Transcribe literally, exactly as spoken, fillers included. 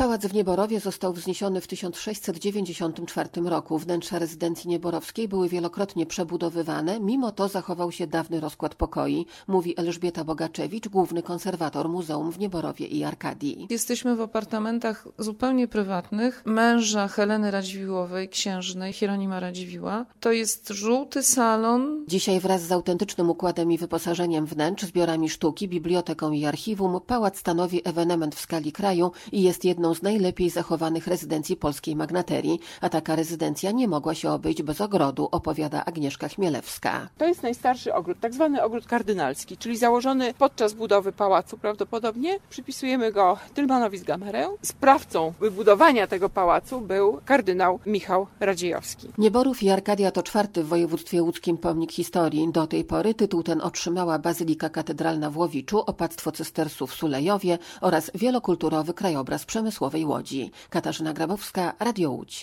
Pałac w Nieborowie został wzniesiony w tysiąc sześćset dziewięćdziesiątym czwartym roku. Wnętrza rezydencji nieborowskiej były wielokrotnie przebudowywane, mimo to zachował się dawny rozkład pokoi, mówi Elżbieta Bogaczewicz, główny konserwator Muzeum w Nieborowie i Arkadii. Jesteśmy w apartamentach zupełnie prywatnych męża Heleny Radziwiłłowej, księżnej Hieronima Radziwiłła. To jest żółty salon. Dzisiaj wraz z autentycznym układem i wyposażeniem wnętrz, zbiorami sztuki, biblioteką i archiwum, pałac stanowi ewenement w skali kraju i jest jedną z najlepiej zachowanych rezydencji polskiej magnaterii, a taka rezydencja nie mogła się obejść bez ogrodu, opowiada Agnieszka Chmielewska. To jest najstarszy ogród, tak zwany ogród kardynalski, czyli założony podczas budowy pałacu prawdopodobnie. Przypisujemy go Tylmanowi z Gamerę. Sprawcą wybudowania tego pałacu był kardynał Michał Radziejowski. Nieborów i Arkadia to czwarty w województwie łódzkim pomnik historii. Do tej pory tytuł ten otrzymała Bazylika Katedralna w Łowiczu, opactwo cystersów w Sulejowie oraz wielokulturowy krajobraz przemysłowej Łodzi. Katarzyna Grabowska, Radio Łódź.